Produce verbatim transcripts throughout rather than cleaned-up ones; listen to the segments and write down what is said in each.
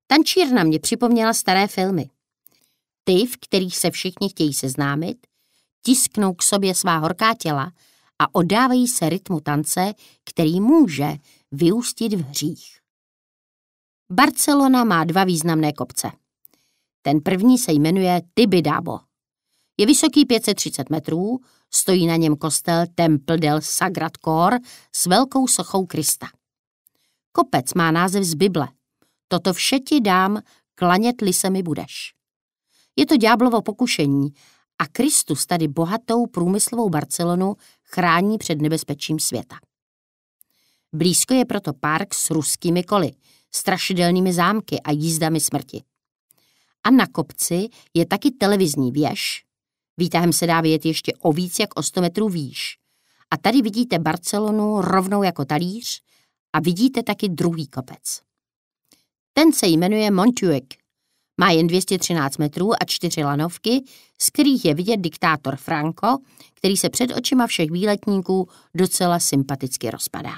Tančírna mě připomněla staré filmy. Ty, v kterých se všichni chtějí seznámit, tisknou k sobě svá horká těla a oddávají se rytmu tance, který může vyústit v hřích. Barcelona má dva významné kopce. Ten první se jmenuje Tibidabo. Je vysoký pět set třicet metrů, stojí na něm kostel Temple del Sagrat Cor s velkou sochou Krista. Kopec má název z Bible. Toto vše ti dám, klanět-li se mi budeš. Je to ďáblovo pokušení a Kristus tady bohatou průmyslovou Barcelonu chrání před nebezpečím světa. Blízko je proto park s ruskými koly, strašidelnými zámky a jízdami smrti. A na kopci je taky televizní věž. Výtahem se dá vyjet ještě o víc jak o sto metrů výš. A tady vidíte Barcelonu rovnou jako talíř a vidíte taky druhý kopec. Ten se jmenuje Montjuic. Má jen dvě stě třináct metrů a čtyři lanovky, z kterých je vidět diktátor Franco, který se před očima všech výletníků docela sympaticky rozpadá.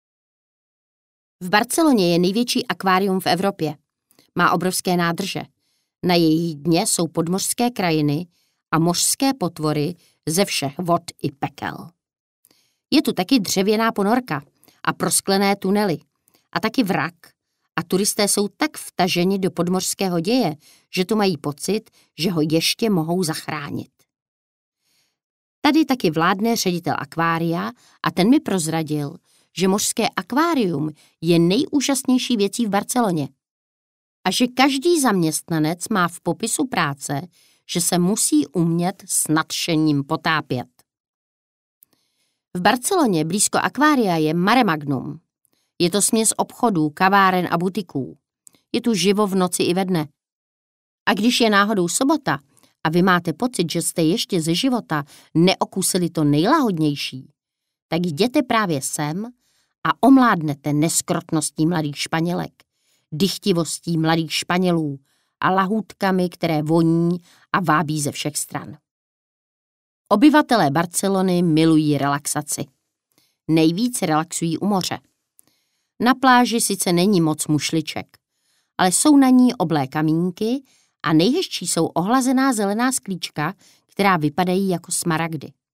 V Barceloně je největší akvárium v Evropě. Má obrovské nádrže. Na jejich dně jsou podmořské krajiny a mořské potvory ze všech vod i pekel. Je tu taky dřevěná ponorka a prosklené tunely a taky vrak a turisté jsou tak vtaženi do podmořského děje, že tu mají pocit, že ho ještě mohou zachránit. Tady taky vládne ředitel akvária a ten mi prozradil, že mořské akvárium je nejúžasnější věcí v Barceloně a že každý zaměstnanec má v popisu práce, že se musí umět s nadšením potápět. V Barceloně blízko akvária je Mare Magnum. Je to směs obchodů, kaváren a butiků. Je tu živo v noci i ve dne. A když je náhodou sobota a vy máte pocit, že jste ještě ze života neokusili to nejlahodnější, tak jděte právě sem a omládnete neskrotností mladých Španělek, dychtivostí mladých Španělů a lahůdkami, které voní a vábí ze všech stran. Obyvatelé Barcelony milují relaxaci. Nejvíc relaxují u moře. Na pláži sice není moc mušliček, ale jsou na ní oblé kamínky a nejhezčí jsou ohlazená zelená sklíčka, která vypadají jako smaragdy.